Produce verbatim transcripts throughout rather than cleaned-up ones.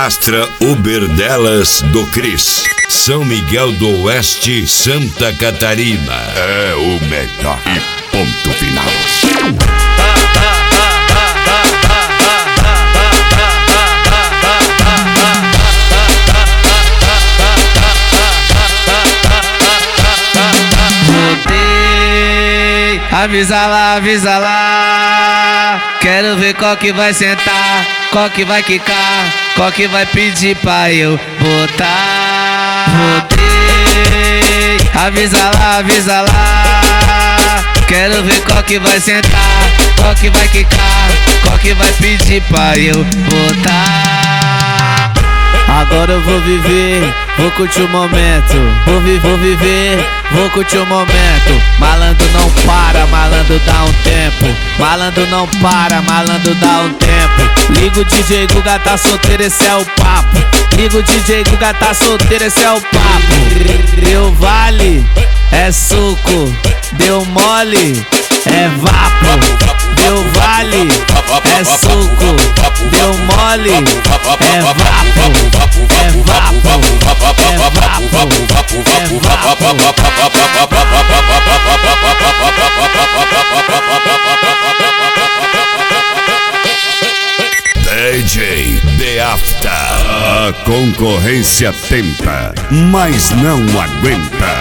Cadastra Uber delas do Cris. São Miguel do Oeste, Santa Catarina. É o melhor e ponto final. Avisa lá, avisa lá. Quero ver qual que vai sentar, qual que vai quicar, qual que vai pedir pra eu botar. Botei. Avisa lá, avisa lá. Quero ver qual que vai sentar, qual que vai quicar, qual que vai pedir pra eu botar. Agora eu vou viver, vou curtir o momento. Vou, vi, vou viver, vou curtir o momento. Malandro não para, malandro dá um tempo. Malandro não para, malandro dá um tempo. Liga o D J Guga tá solteiro, esse é o papo. Liga o D J Guga tá solteiro, esse é o papo. Deu vale, é suco. Deu mole, é vapo. Deu vale, é suco. Deu mole, é vapo. É vapo, é vapo, é vapo. D J The After. A concorrência tenta, mas não aguenta.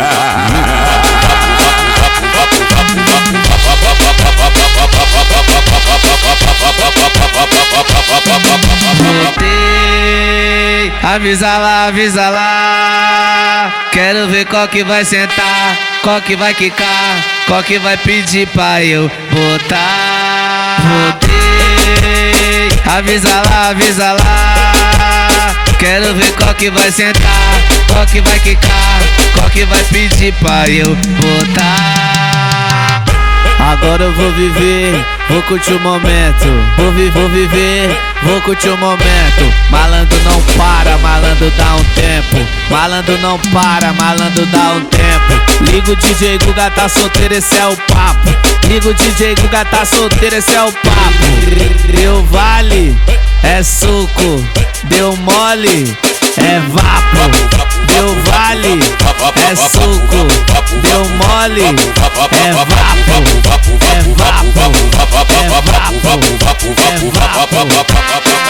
Botei. Avisa lá, avisa lá. Quero ver qual que vai sentar, qual que vai quicar, qual que vai pedir pra eu botar. Botei. Avisa lá, avisa lá. Quero ver qual que vai sentar, qual que vai quicar, qual que vai pedir pra eu botar. Agora eu vou viver, vou curtir o momento. Vou, vi, vou viver, vou curtir o momento. Malandro não para, malandro dá um tempo. Malandro não para, malandro dá um tempo. Liga o D J Guga tá solteiro, esse é o papo. Liga o D J Guga tá solteiro, esse é o papo. Deu vale, é suco. Deu mole, é vapo. Deu vale, é suco. Deu mole, é vapo. É vapo, é vapo, é vapo.